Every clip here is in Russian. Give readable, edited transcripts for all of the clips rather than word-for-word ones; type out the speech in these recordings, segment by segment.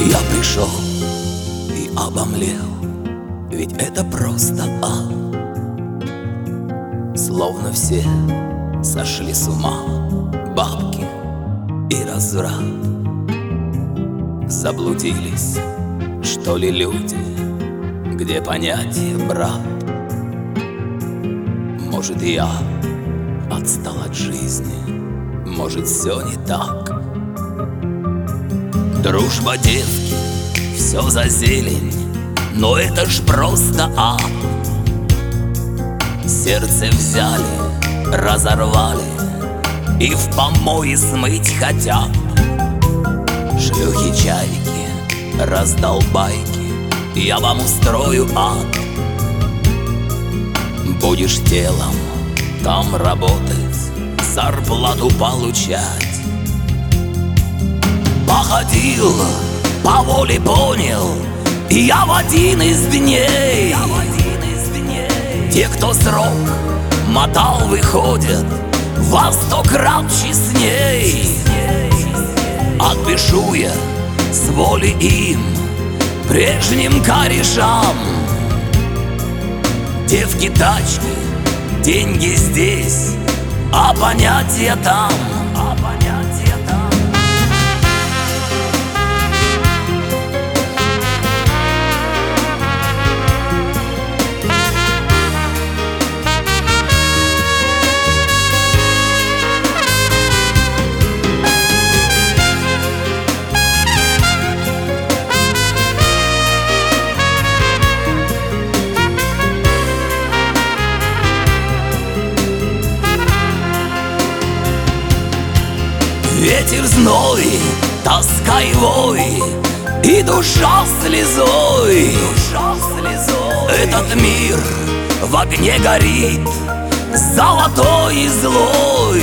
Я пришел и обомлел, ведь это просто словно все сошли с ума, бабки и разврат. Заблудились, что ли, люди, где понятие брат? Может, я отстал от жизни, может, все не так. Дружба девки, все за зелень, но это ж просто ад. Сердце взяли, разорвали и в помои смыть хотят. Шлюхи-чайки, раздолбайки, я вам устрою ад. Будешь телом там работать, зарплату получать. Походил, по воле понял, и я в один из дней. Те, кто срок мотал, выходят во 100 крат честней. Отпишу я с воли им, прежним корешам. Девки, тачки, деньги здесь, а понятия там. Ветер зной, тоска и вой, и душа слезой. Этот мир в огне горит, золотой и злой.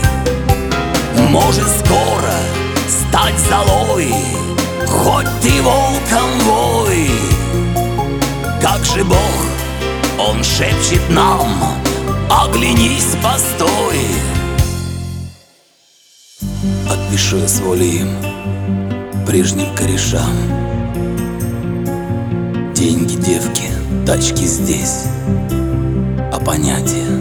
Может скоро стать золой, хоть ты волком вой. Как же Бог, Он шепчет нам: оглянись, постой. Отпишу я с воли им, прежним корешам. Деньги, девки, тачки здесь, а понятия